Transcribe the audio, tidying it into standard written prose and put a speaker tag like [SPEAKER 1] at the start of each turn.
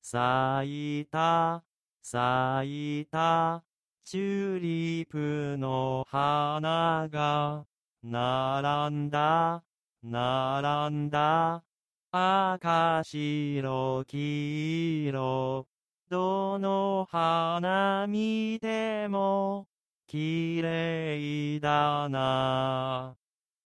[SPEAKER 1] 咲いた、咲いた、チューリップの花が、並んだ、並んだ、赤白黄色、どの花見ても、綺麗だな。